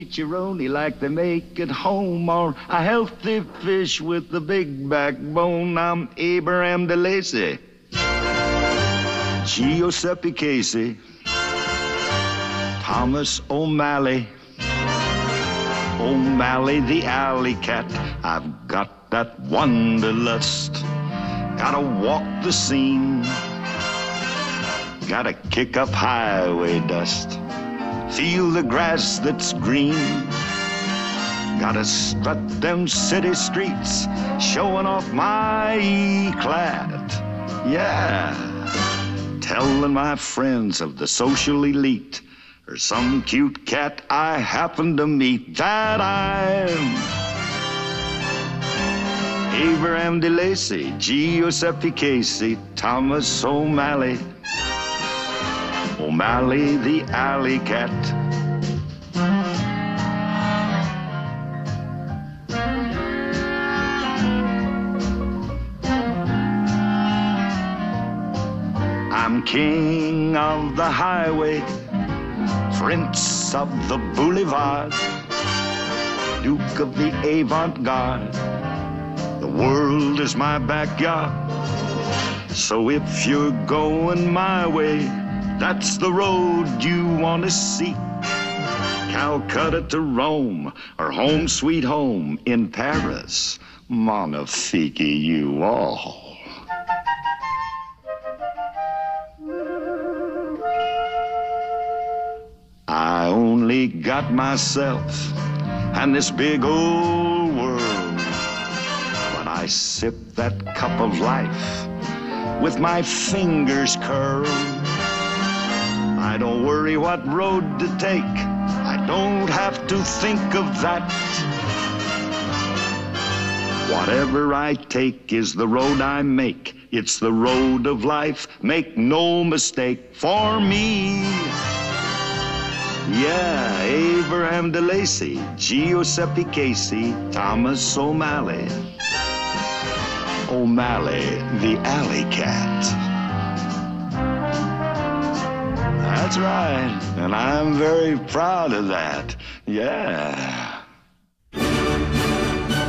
Chicharoni like they make at home, or a healthy fish with a big backbone. I'm Abraham DeLacy, Giuseppe Casey, Thomas O'Malley, O'Malley the alley cat. I've got that wanderlust, gotta walk the scene, gotta kick up highway dust, feel the grass that's green, gotta strut them city streets, showing off my E-clad. Yeah, telling my friends of the social elite, or some cute cat I happen to meet, that I'm Abraham DeLacy, Giuseppe Casey, Thomas O'Malley, O'Malley the alley cat. I'm king of the highway, prince of the boulevard, duke of the avant-garde. The world is my backyard, so if you're going my way, that's the road you want to see. Calcutta to Rome, or home sweet home in Paris. Magnifique you all. I only got myself and this big old world. When I sip that cup of life with my fingers curled, I don't worry what road to take. I don't have to think of that. Whatever I take is the road I make. It's the road of life, make no mistake, for me. Yeah, Abraham DeLacy, Giuseppe Casey, Thomas O'Malley, O'Malley the alley cat. That's right, and I'm very proud of that. Yeah.